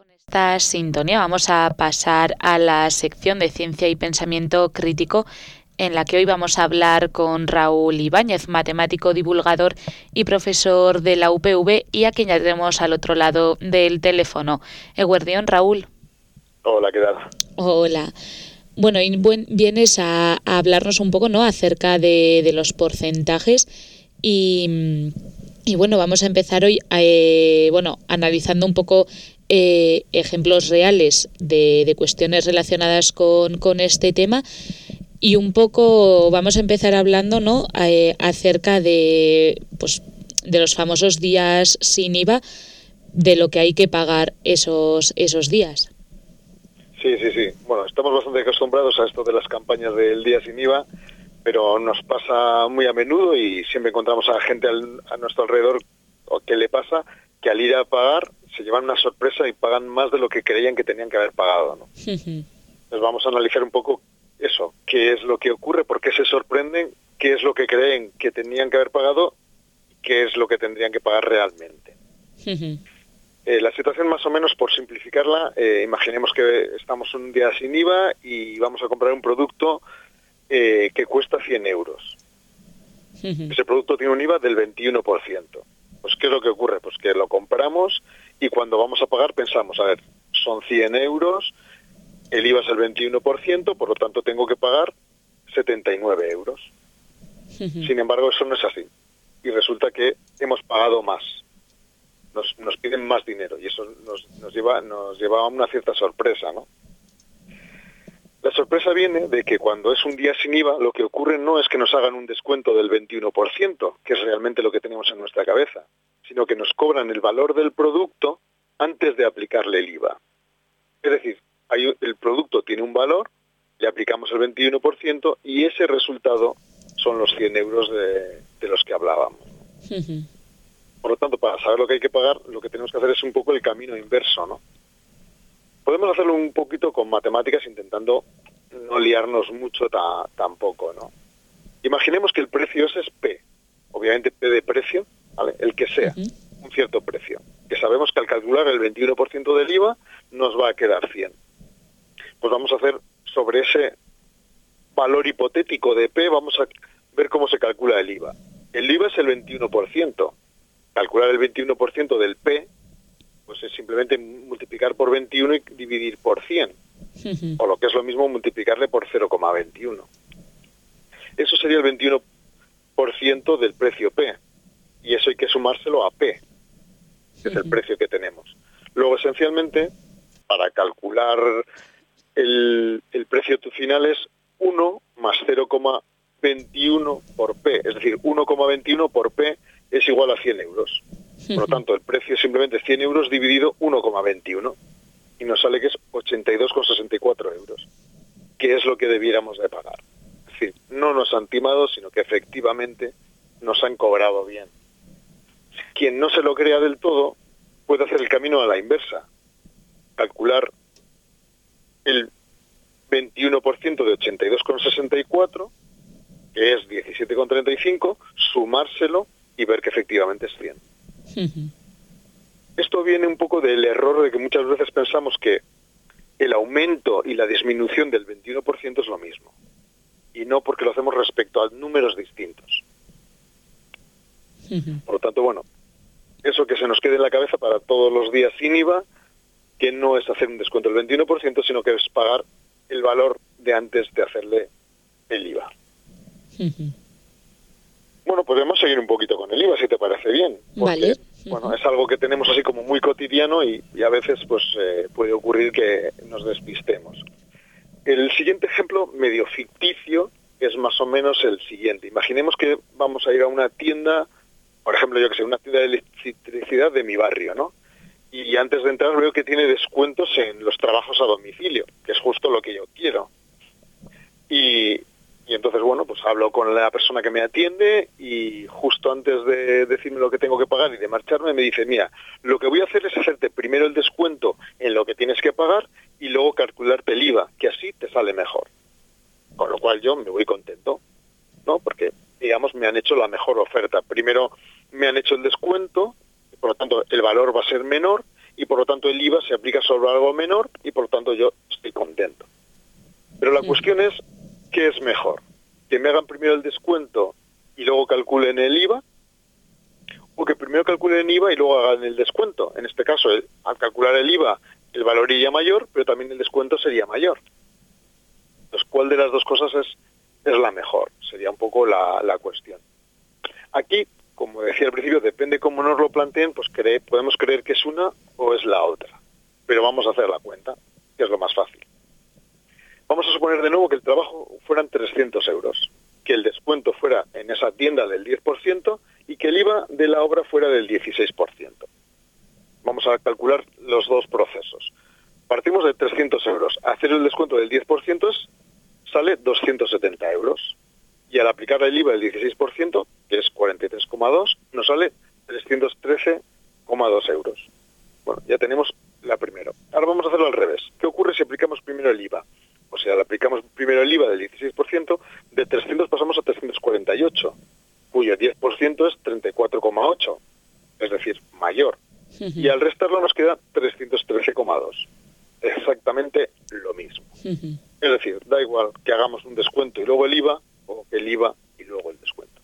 Esta sintonía vamos a pasar a la sección de Ciencia y Pensamiento Crítico, en la que hoy vamos a hablar con Raúl Ibáñez, matemático divulgador y profesor de la UPV, y a quien ya tenemos al otro lado del teléfono. Eguerdión, Raúl. Hola, ¿qué tal? Hola. Bueno, y vienes a hablarnos un poco, ¿no?, acerca de los porcentajes y bueno, vamos a empezar hoy analizando un poco ejemplos reales de cuestiones relacionadas con este tema, y un poco vamos a empezar hablando, ¿no?, acerca de los famosos días sin IVA, de lo que hay que pagar esos días. Sí. Bueno, estamos bastante acostumbrados a esto de las campañas del día sin IVA, pero nos pasa muy a menudo y siempre encontramos a gente a nuestro alrededor que le pasa que al ir a pagar se llevan una sorpresa y pagan más de lo que creían que tenían que haber pagado, ¿no? Entonces vamos a analizar un poco eso, qué es lo que ocurre, por qué se sorprenden, qué es lo que creen que tenían que haber pagado y qué es lo que tendrían que pagar realmente. La situación, más o menos, por simplificarla, imaginemos que estamos un día sin IVA y vamos a comprar un producto que cuesta 100 euros. Ese producto tiene un IVA del 21%. Pues, ¿qué es lo que ocurre? Pues que lo compramos y cuando vamos a pagar pensamos, a ver, son 100 euros, el IVA es el 21%, por lo tanto tengo que pagar 79 euros. Sin embargo, eso no es así. Y resulta que hemos pagado más. Nos piden más dinero y eso nos lleva a una cierta sorpresa, ¿no? La sorpresa viene de que cuando es un día sin IVA, lo que ocurre no es que nos hagan un descuento del 21%, que es realmente lo que tenemos en nuestra cabeza, sino que nos cobran el valor del producto antes de aplicarle el IVA. Es decir, el producto tiene un valor, le aplicamos el 21% y ese resultado son los 100 euros de los que hablábamos. Por lo tanto, para saber lo que hay que pagar, lo que tenemos que hacer es un poco el camino inverso, ¿no? Podemos hacerlo un poquito con matemáticas, intentando no liarnos mucho tampoco, ¿no? Imaginemos que el precio ese es P, obviamente P de precio, ¿vale?, el que sea, un cierto precio, que sabemos que al calcular el 21% del IVA nos va a quedar 100. Pues vamos a hacer sobre ese valor hipotético de P, vamos a ver cómo se calcula el IVA. El IVA es el 21%. Calcular el 21% del P, pues es simplemente multiplicar por 21 y dividir por 100. O lo que es lo mismo, multiplicarle por 0,21. Eso sería el 21% del precio P. Y eso hay que sumárselo a P, que es el precio que tenemos. Luego, esencialmente, para calcular el precio final es 1 más 0,21 por P. Es decir, 1,21 por P es igual a 100 euros. Por lo tanto, el precio es simplemente 100 euros dividido 1,21 y nos sale que es 82,64 euros, que es lo que debiéramos de pagar. Es decir, no nos han timado, sino que efectivamente nos han cobrado bien. Quien no se lo crea del todo puede hacer el camino a la inversa, calcular el 21% de 82,64, que es 17,35, sumárselo y ver que efectivamente es 100. Esto viene un poco del error de que muchas veces pensamos que el aumento y la disminución del 21% es lo mismo. Y no, porque lo hacemos respecto a números distintos. Por lo tanto, bueno, eso que se nos quede en la cabeza para todos los días sin IVA, que no es hacer un descuento del 21%, sino que es pagar el valor de antes de hacerle el IVA. Bueno, podemos seguir un poquito con el IVA, si te parece bien. Porque, vale. Bueno, es algo que tenemos así como muy cotidiano y a veces pues puede ocurrir que nos despistemos. El siguiente ejemplo, medio ficticio, es más o menos el siguiente. Imaginemos que vamos a ir a una tienda, por ejemplo, yo que sé, una tienda de electricidad de mi barrio, ¿no? Y antes de entrar veo que tiene descuentos en los trabajos a domicilio, que es justo lo que yo quiero. Y entonces, bueno, pues hablo con la persona que me atiende y justo antes de decirme lo que tengo que pagar y de marcharme me dice, mira, lo que voy a hacer es hacerte primero el descuento en lo que tienes que pagar y luego calcularte el IVA, que así te sale mejor. Con lo cual yo me voy contento, ¿no? Porque, digamos, me han hecho la mejor oferta. Primero me han hecho el descuento, por lo tanto el valor va a ser menor y por lo tanto el IVA se aplica sobre algo menor y por lo tanto yo estoy contento. Pero la cuestión es, ¿qué es mejor? ¿Que me hagan primero el descuento y luego calculen el IVA? ¿O que primero calculen el IVA y luego hagan el descuento? En este caso, al calcular el IVA, el valor iría mayor, pero también el descuento sería mayor. Entonces, ¿cuál de las dos cosas es la mejor? Sería un poco la cuestión. Aquí, como decía al principio, depende cómo nos lo planteen, pues podemos creer que es una o es la otra. Pero vamos a hacer la cuenta, que es lo más fácil. Vamos a suponer de nuevo que el trabajo fueran 300 euros, que el descuento fuera en esa tienda del 10% y que el IVA de la obra fuera del 16%. Vamos a calcular los dos procesos. Partimos de 300 euros. Hacer el descuento del 10% sale 270 euros. Y al aplicar el IVA del 16%, que es 43,2, nos sale 313,2 euros. Bueno, ya tenemos la primera. Ahora vamos a hacerlo al revés. ¿Qué ocurre si aplicamos primero el IVA? O sea, le aplicamos primero el IVA del 16%, de 300 pasamos a 348, cuyo 10% es 34,8, es decir, mayor. Y al restarlo nos queda 313,2. Exactamente lo mismo. Es decir, da igual que hagamos un descuento y luego el IVA, o que el IVA y luego el descuento.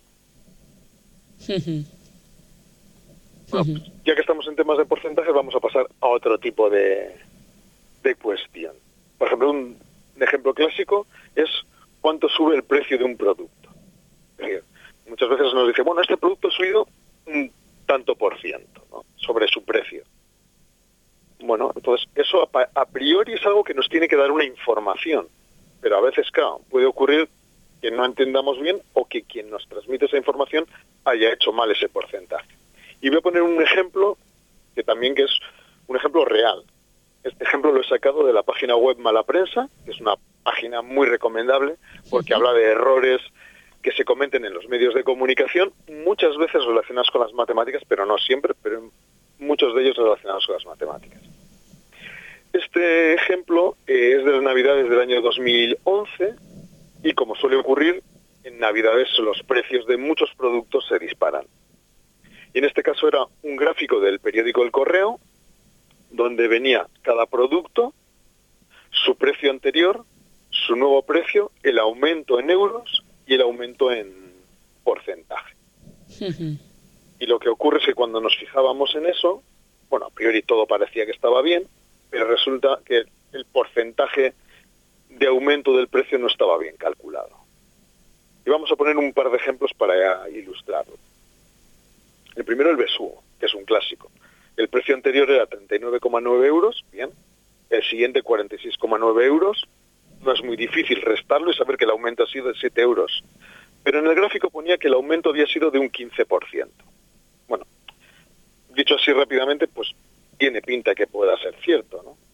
Bueno, ya que estamos en temas de porcentajes, vamos a pasar a otro tipo de cuestión. Por ejemplo, un ejemplo clásico es cuánto sube el precio de un producto. Es decir, muchas veces nos dice, bueno, este producto ha subido un tanto por ciento, ¿no?, sobre su precio. Bueno, entonces eso a priori es algo que nos tiene que dar una información, pero a veces, claro, puede ocurrir que no entendamos bien o que quien nos transmite esa información haya hecho mal ese porcentaje. Y voy a poner un ejemplo que es un ejemplo real. Este ejemplo lo he sacado de la página web Mala Prensa, que es una página muy recomendable porque habla de errores que se cometen en los medios de comunicación, muchas veces relacionados con las matemáticas, pero no siempre, pero muchos de ellos relacionados con las matemáticas. Este ejemplo es de las Navidades del año 2011 y, como suele ocurrir, en Navidades los precios de muchos productos se disparan. Y en este caso era un gráfico del periódico El Correo, donde venía cada producto, su precio anterior, su nuevo precio, el aumento en euros y el aumento en porcentaje. Y lo que ocurre es que cuando nos fijábamos en eso, bueno, a priori todo parecía que estaba bien, pero resulta que el porcentaje de aumento del precio no estaba bien calculado. Y vamos a poner un par de ejemplos para ilustrarlo. El primero, el besugo, que es un clásico. El precio anterior era 39,9 euros, bien. El siguiente, 46,9 euros. No es muy difícil restarlo y saber que el aumento ha sido de 7 euros. Pero en el gráfico ponía que el aumento había sido de un 15%. Bueno, dicho así rápidamente, pues tiene pinta que pueda ser cierto, ¿no?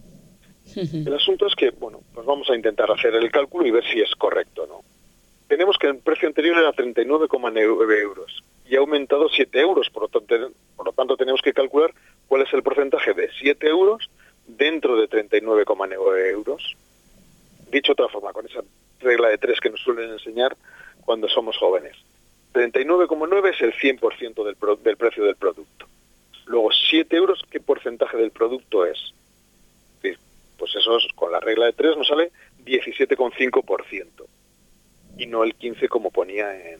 El asunto es que, bueno, pues vamos a intentar hacer el cálculo y ver si es correcto, ¿no? Tenemos que el precio anterior era 39,9 euros y ha aumentado 7 euros, por lo tanto tenemos que calcular cuál es el porcentaje de 7 euros dentro de 39,9 euros. Dicho de otra forma, con esa regla de 3 que nos suelen enseñar cuando somos jóvenes. 39,9 es el 100% del precio del producto. Luego, 7 euros, ¿qué porcentaje del producto es? Sí, pues eso es, con la regla de 3 nos sale 17,5%. Y no el 15 como ponía en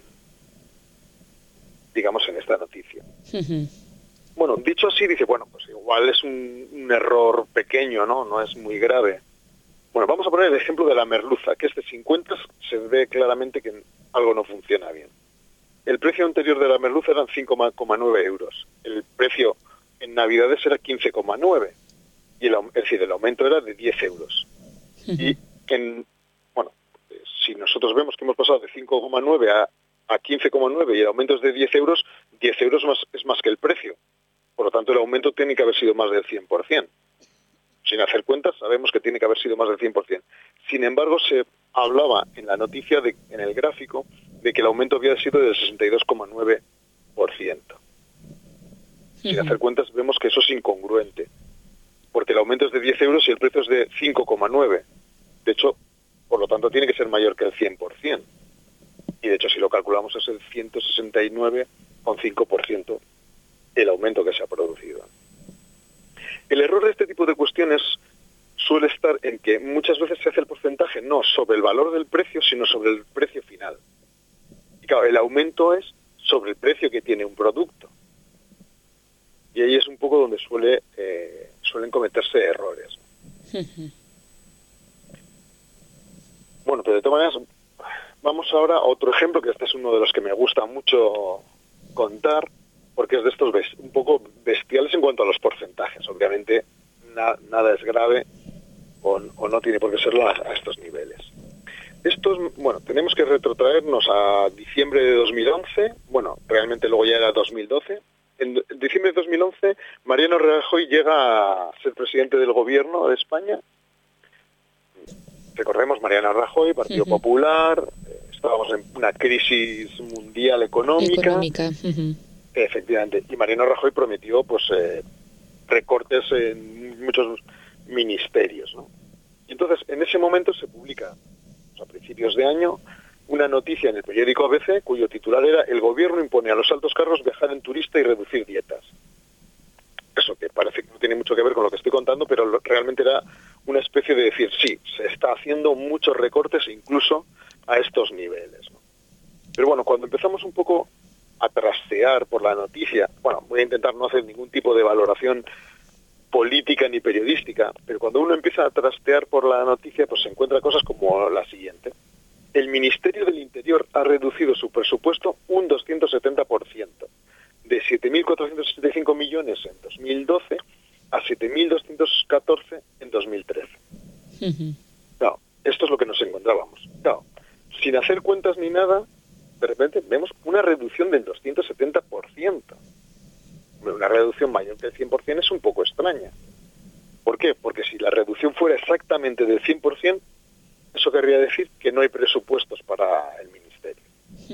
esta noticia. Bueno, dicho así, dice, bueno, pues igual es un error pequeño, ¿no? No es muy grave. Bueno, vamos a poner el ejemplo de la merluza, que es de 50, se ve claramente que algo no funciona bien. El precio anterior de la merluza eran 5,9 euros. El precio en Navidades era 15,9. Y es decir, el aumento era de 10 euros. Y si nosotros vemos que hemos pasado de 5,9 a 15,9 y el aumento es de 10 euros es más que el precio. Por lo tanto, el aumento tiene que haber sido más del 100%. Sin hacer cuentas, sabemos que tiene que haber sido más del 100%. Sin embargo, se hablaba en la noticia, en el gráfico, de que el aumento había sido del 62,9%. Sin hacer cuentas, vemos que eso es incongruente, porque el aumento es de 10 euros y el precio es de 5,9. De hecho, por lo tanto, tiene que ser mayor que el 100%. Y de hecho, si lo calculamos, es el 169,5% el aumento que se ha producido. El error de este tipo de cuestiones suele estar en que muchas veces se hace el porcentaje no sobre el valor del precio, sino sobre el precio final. Y claro, el aumento es sobre el precio que tiene un producto. Y ahí es un poco donde suelen cometerse errores. Bueno, pero de todas maneras, vamos ahora a otro ejemplo, que este es uno de los que me gusta mucho contar, porque es de estos un poco bestiales en cuanto a los porcentajes. Obviamente, nada es grave o no tiene por qué serlo a estos niveles. Tenemos que retrotraernos a diciembre de 2011, realmente luego ya era 2012. En diciembre de 2011, Mariano Rajoy llega a ser presidente del gobierno de España. Recordemos, Mariano Rajoy, Partido Popular, estábamos en una crisis mundial económica. Efectivamente, y Mariano Rajoy prometió recortes en muchos ministerios, ¿no? Y entonces, en ese momento se publica, a principios de año, una noticia en el periódico ABC cuyo titular era: el gobierno impone a los altos cargos viajar en turista y reducir dietas. Eso que parece que no tiene mucho que ver con lo que estoy contando, pero realmente era una especie de decir, sí, se está haciendo muchos recortes incluso a estos niveles, ¿no? Pero bueno, cuando empezamos un poco a trastear por la noticia, voy a intentar no hacer ningún tipo de valoración política ni periodística, pero cuando uno empieza a trastear por la noticia, pues se encuentra cosas como la siguiente. El Ministerio del Interior ha reducido su presupuesto un 270%, de 7.475 millones en 2012 a 7.214 en 2013. Claro, esto es lo que nos encontrábamos. Claro, sin hacer cuentas ni nada, de repente vemos una reducción del 270%. Una reducción mayor que el 100% es un poco extraña. ¿Por qué? Porque si la reducción fuera exactamente del 100%, eso querría decir que no hay presupuestos para el ministerio.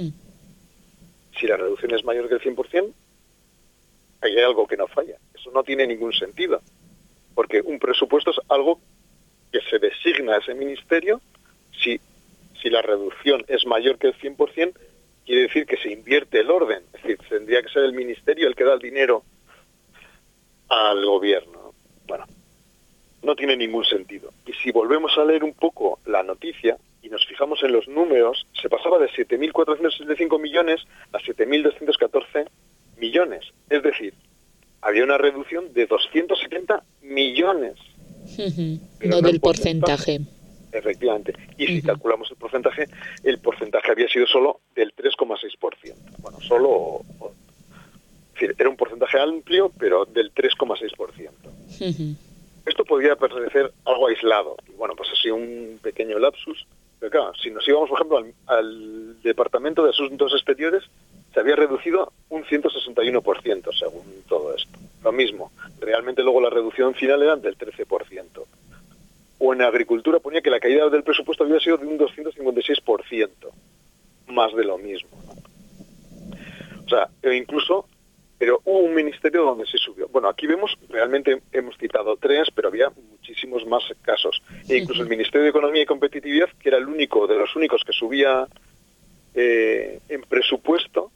Si la reducción es mayor que el 100%, ahí hay algo que no falla. Eso no tiene ningún sentido. Porque un presupuesto es algo que se designa a ese ministerio. Si la reducción es mayor que el 100%, quiere decir que se invierte el orden. Es decir, tendría que ser el ministerio el que da el dinero al gobierno. No tiene ningún sentido. Y si volvemos a leer un poco la noticia y nos fijamos en los números, se pasaba de 7.465 millones a 7.214 millones. Es decir, había una reducción de 270 millones. No del porcentaje. Efectivamente. Y si calculamos el porcentaje había sido solo del 3,6%. Es decir, era un porcentaje amplio, pero del 3,6%. Esto podría parecer algo aislado. Y pues ha sido un pequeño lapsus. Pero claro, si nos íbamos, por ejemplo, al Departamento de Asuntos Exteriores, se había reducido un 161%, según todo esto. Lo mismo. Realmente luego la reducción final era del 13%. O en Agricultura ponía que la caída del presupuesto había sido de un 256%. Más de lo mismo, ¿no? O sea, pero hubo un ministerio donde se subió. Aquí realmente hemos citado 3, pero había muchísimos más casos. E incluso el Ministerio de Economía y Competitividad, que era de los únicos que subía en presupuesto,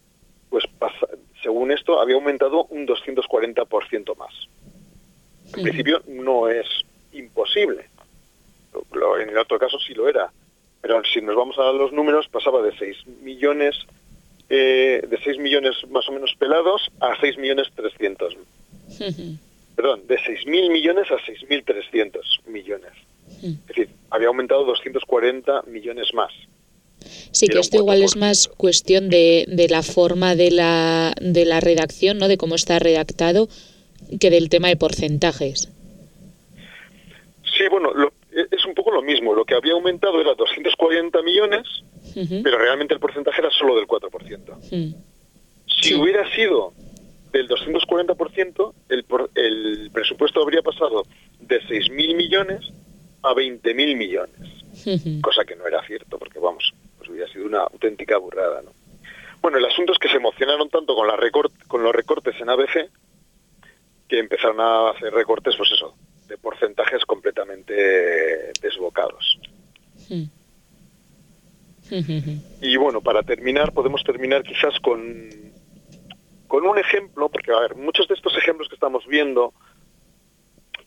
según esto, había aumentado un 240% más. En principio no es imposible. En el otro caso sí lo era. Pero si nos vamos a los números, pasaba de 6 millones más o menos pelados a 6.300.000. Perdón, de 6.000 millones a 6.300 millones. Es decir, había aumentado 240 millones más. Sí, que esto igual es más cuestión de la forma de la redacción, ¿no? De cómo está redactado, que del tema de porcentajes. Sí, es un poco lo mismo. Lo que había aumentado era 240 millones, pero realmente el porcentaje era solo del 4%. Si hubiera sido del 240%, el presupuesto habría pasado de 6.000 millones a 20.000 millones. Cosa que no era cierto, porque hubiera sido una auténtica burrada, ¿no? El asunto es que se emocionaron tanto con los recortes en ABC, que empezaron a hacer recortes, de porcentajes completamente desbocados. Y para terminar, podemos terminar quizás con un ejemplo, porque muchos de estos ejemplos que estamos viendo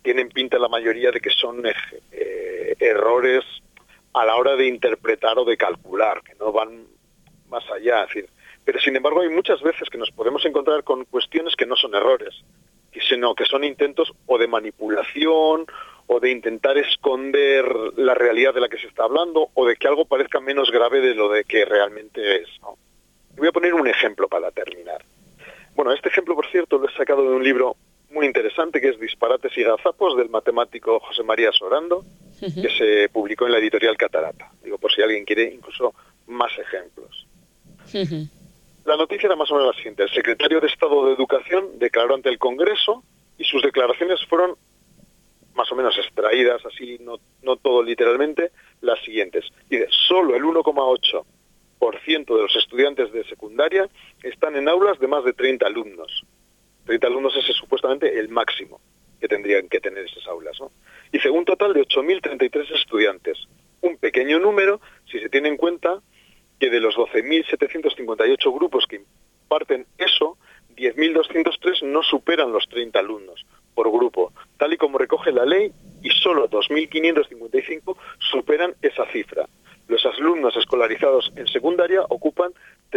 tienen pinta la mayoría de que son errores a la hora de interpretar o de calcular, que no van más allá. Es decir, pero sin embargo hay muchas veces que nos podemos encontrar con cuestiones que no son errores, sino que son intentos o de manipulación o de intentar esconder la realidad de la que se está hablando o de que algo parezca menos grave de lo de que realmente es, ¿no? Voy a poner un ejemplo para terminar. Bueno, este ejemplo, por cierto, lo he sacado de un libro muy interesante que es Disparates y Gazapos, del matemático José María Sorando, que se publicó en la editorial Catarata. Digo, por si alguien quiere incluso más ejemplos. La noticia era más o menos la siguiente. El secretario de Estado de Educación declaró ante el Congreso y sus declaraciones fueron más o menos extraídas, así no todo literalmente, las siguientes. Dice, solo el 1,8% de los estudiantes de secundaria están en aulas de más de 30 alumnos. 30 alumnos es supuestamente el máximo que tendrían que tener esas aulas, ¿no? Dice, un total de 8.033 estudiantes. Un pequeño número si se tiene en cuenta que de los 12.758 grupos que imparten eso, 10.203 no superan los 30 alumnos por grupo, tal y como recoge la ley, y solo 2.555 superan esa cifra. Los alumnos escolarizados en secundaria ocupan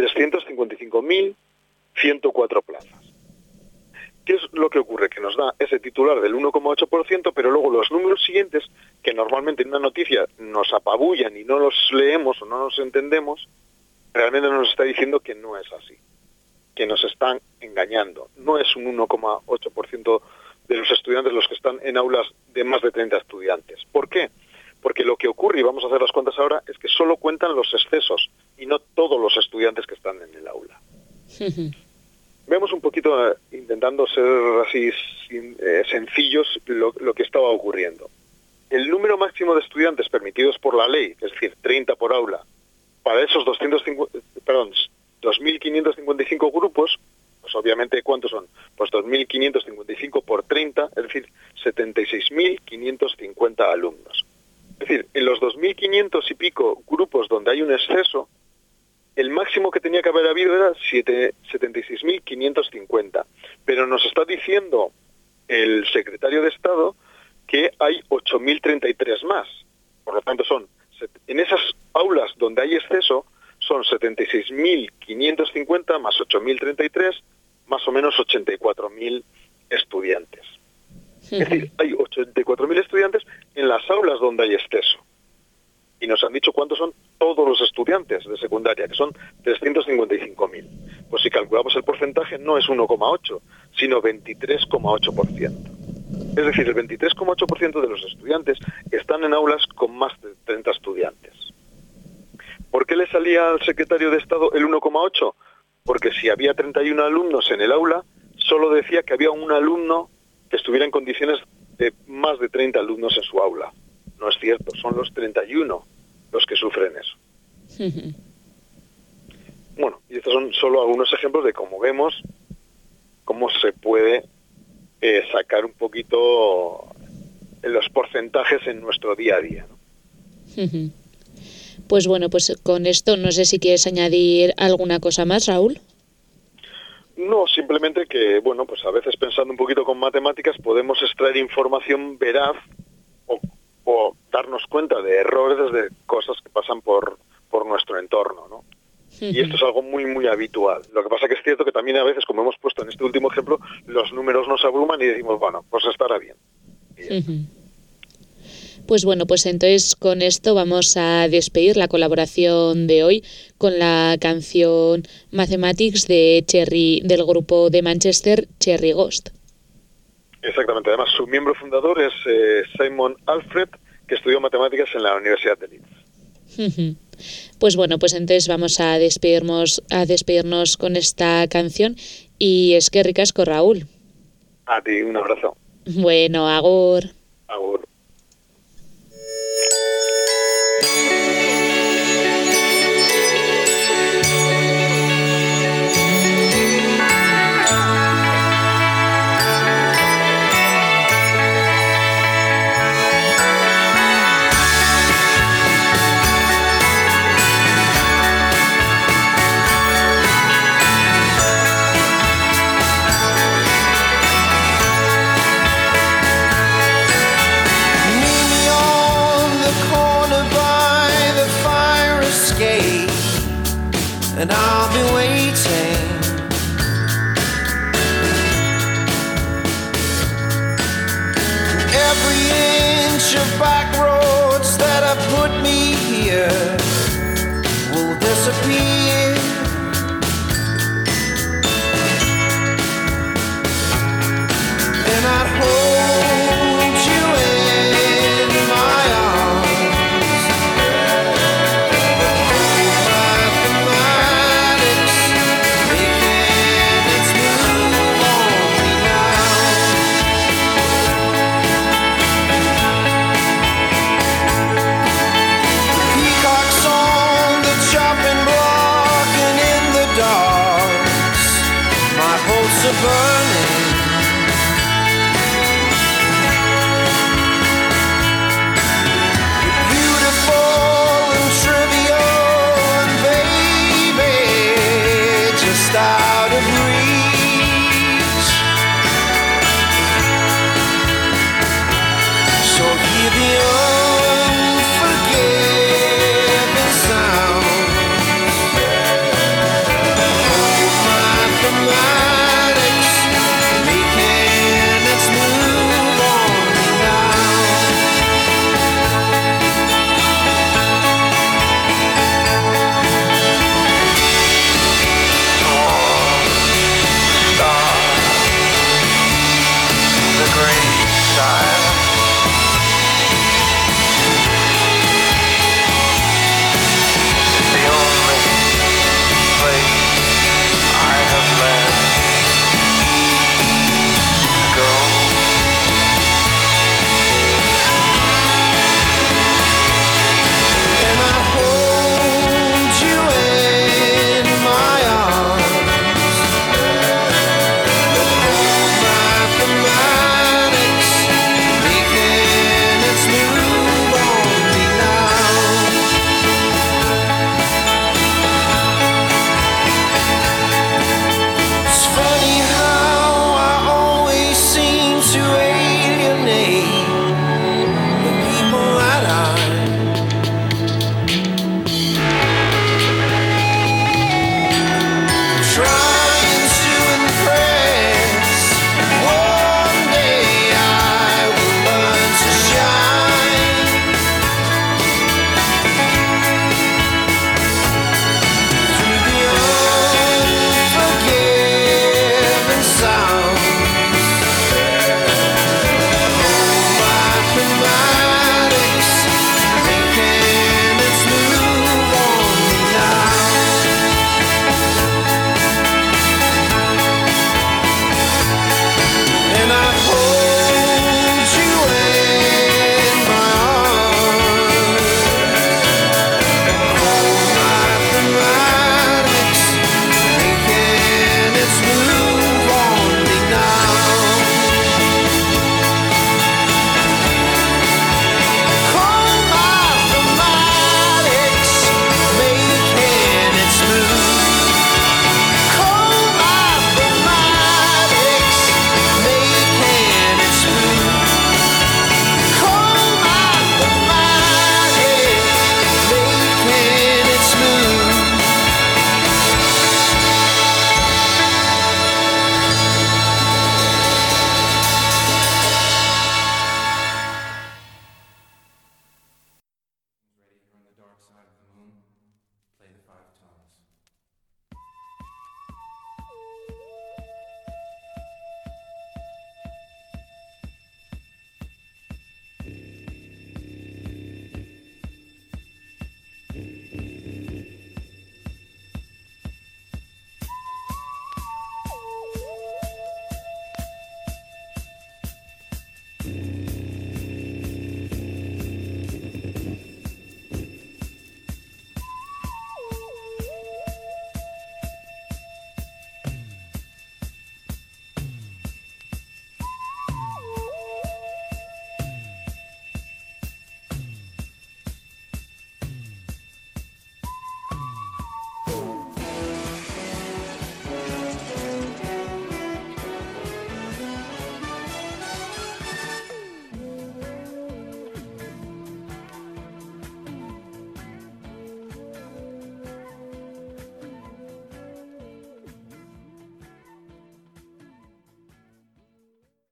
355.104 plazas. ¿Qué es lo que ocurre? Que nos da ese titular del 1,8%, pero luego los números siguientes, que normalmente en una noticia nos apabullan y no los leemos o no los entendemos, realmente nos está diciendo que no es así, que nos están engañando. No es un 1,8% de los estudiantes los que están en aulas de más de 30 estudiantes. ¿Por qué? Porque lo que ocurre, y vamos a hacer las cuentas ahora, es que solo cuentan los excesos y no todos los estudiantes que están en el aula. Vemos un poquito, intentando ser así sencillos, lo que estaba ocurriendo. El número máximo de estudiantes permitidos por la ley, es decir, 30 por aula, para esos 2.555 grupos, pues obviamente, ¿cuántos son? Pues 2.555 por 30, es decir, 76.550 alumnos. Es decir, en los 2.500 y pico grupos donde hay un exceso, el máximo que tenía que haber habido era 76.550. Pero nos está diciendo el secretario de Estado que hay 8.033 más. Por lo tanto, en esas aulas donde hay exceso, son 76.550 más 8.033, más o menos 84.000 estudiantes. Es decir, hay 84.000 estudiantes en las aulas donde hay exceso. Y nos han dicho cuántos son todos los estudiantes de secundaria, que son 355.000. Pues si calculamos el porcentaje, no es 1,8, sino 23,8%. Es decir, el 23,8% de los estudiantes están en aulas con más de 30 estudiantes. ¿Por qué le salía al secretario de Estado el 1,8? Porque si había 31 alumnos en el aula, solo decía que había un alumno que estuviera en condiciones de más de 30 alumnos en su aula. No es cierto, son los 31 los que sufren eso. Bueno, y estos son solo algunos ejemplos de cómo vemos cómo se puede sacar un poquito los porcentajes en nuestro día a día, ¿no? Pues bueno, pues con esto no sé si quieres añadir alguna cosa más, Raúl. No, simplemente que, bueno, pues a veces pensando un poquito con matemáticas podemos extraer información veraz o darnos cuenta de errores de cosas que pasan por nuestro entorno, ¿no? Y esto es algo muy, muy habitual. Lo que pasa que es cierto que también a veces, como hemos puesto en este último ejemplo, los números nos abruman y decimos, bueno, pues estará bien. Pues bueno, pues entonces con esto vamos a despedir la colaboración de hoy con la canción Mathematics de del grupo de Manchester Cherry Ghost. Exactamente. Además, su miembro fundador es Simon Alfred, que estudió matemáticas en la Universidad de Leeds. Pues bueno, pues entonces vamos a despedirnos con esta canción y es que ricasco, Raúl. A ti, un abrazo. Bueno, agur. Agur. And I'd hold you in my arms. Mathematics making its move on me now. Peacocks on the chopping block, and in the dark my hopes are burning. Out of reach.